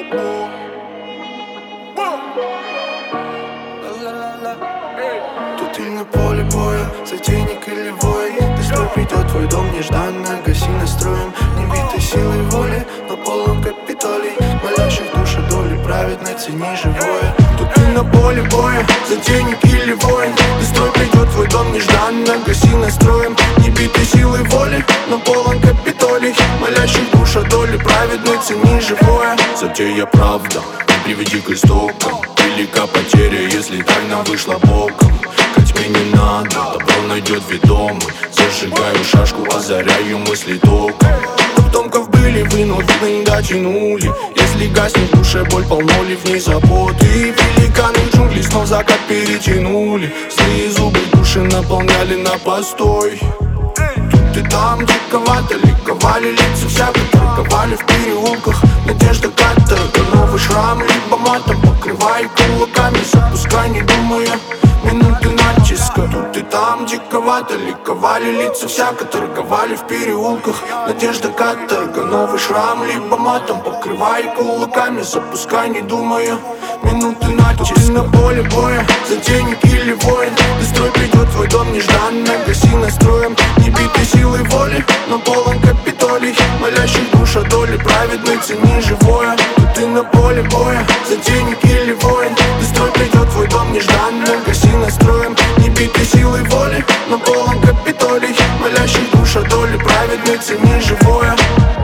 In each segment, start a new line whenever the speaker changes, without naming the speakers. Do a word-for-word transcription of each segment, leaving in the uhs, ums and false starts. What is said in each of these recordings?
Тут ты на поле боя, затейник или воин. Быстро придет твой дом нежданно, гаси настроем. Не битой силой воли, но полон Капитолий, молящих души доли праведной, цени живое. Тут ты на поле боя, затейник или воин. Быстро придет твой дом нежданно, гаси настроем. Не битой силой воли, но полон Капитолий, молящих душ о доле праведной, цени живое. Затея правда, приведи к истокам. Велика потеря, если тайна вышла боком. К тьме не надо, добро найдет ведомый. Зажигаю шашку, озаряю мысли током. Потомков были вынуждены, не дотянули. Если гаснет в душе боль, полно ли в ней заботы. Великаны джунглей снова закат перетянули. Злые зубы души наполняли на постой. Тут и там диковато ликовали лица всяко, торговали в переулках. Надежда каторга, новый шрам, либо матом покрывай кулаками, запускай, не думая, минуты натиска. Тут и там диковато ликовали лица всяко, торговали в переулках. Надежда каторга, новый шрам, либо матом покрывай кулаками, запускай, не думая, минуты натиска. Тут ты на поле боя, затейник или воин. Быстро придет твой дом нежданно, гаси настроем. Не битой силой воли, но полон Капитолий, молящих душ о доле праведной, цени живое. Тут ты на поле боя, затейник или воин. Быстро придет твой дом нежданно, гаси настроем. Не битой силой воли, но полон Капитолий, молящих душ о доле праведной, цени живое.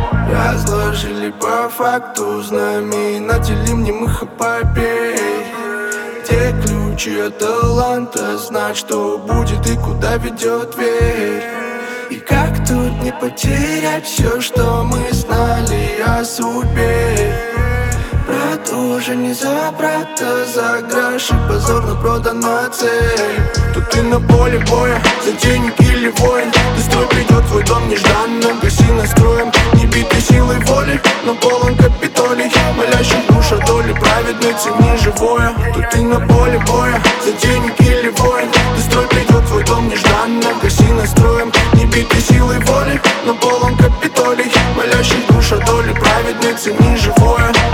Разложили по факту знамена, делим немых эпопей. Те ключи от таланта, знать, что будет и куда ведет верь. И как тут не потерять все, что мы знали о судьбе. Брат уже не за брата, за грош и позорно продана цель. Тут ты на поле боя, затейник или воин. Быстро придет твой дом нежданно, гаси настроем. Не битой силой воли, но полон Капитолий, молящих душ о доле праведной, цени живое. Тут ты на поле боя, затейник или воин. Быстро придет твой дом нежданно, гаси настроем. Не битой силой воли, но полон Капитолий, молящих душ о доле праведной, цени живое.